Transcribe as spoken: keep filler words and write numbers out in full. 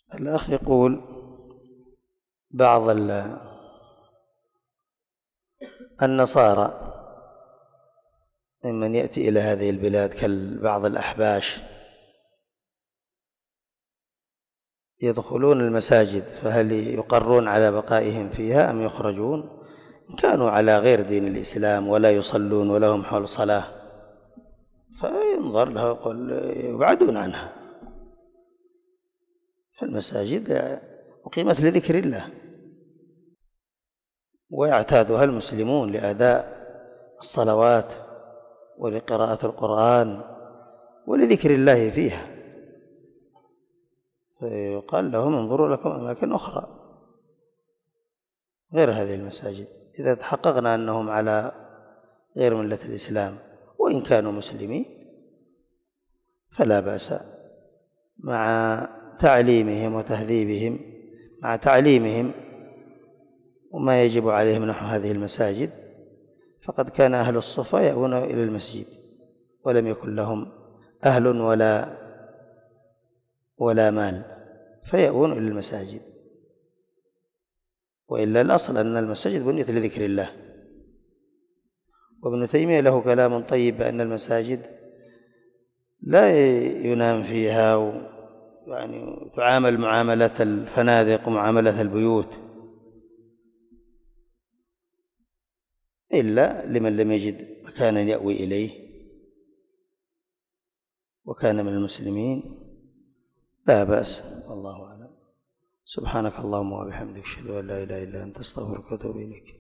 الأخ يقول بعض النصارى ممن يأتي إلى هذه البلاد كبعض الأحباش يدخلون المساجد، فهل يقرون على بقائهم فيها أم يخرجون؟ إن كانوا على غير دين الإسلام ولا يصلون ولهم حول صلاة فينظر لها يقول يبعدون عنها. فالمساجد أقيمت لذكر الله ويعتادها المسلمون لأداء الصلوات ولقراءة القرآن ولذكر الله فيها، فيقال لهم انظروا لكم أماكن أخرى غير هذه المساجد إذا تحققنا أنهم على غير ملة الإسلام، وإن كانوا مسلمين فلا بأس مع تعليمهم وتهذيبهم، مع تعليمهم وما يجب عليهم نحو هذه المساجد. فقد كان أهل الصفة يأوون إلى المسجد ولم يكن لهم أهل ولا ولا مال فيأوون إلى المساجد، وإلا الأصل أن المساجد بنيت لذكر الله. وابن تيمية له كلام طيب بأن المساجد لا ينام فيها، يعني تعامل معاملة الفنادق ومعاملة البيوت، إلا لمن لم يجد مكانا يأوي إليه وكان من المسلمين لا بأس، والله أعلم. سبحانك اللهم وبحمدك أشهد أن لا إله إلا أنت أستغفرك وأتوب إليك.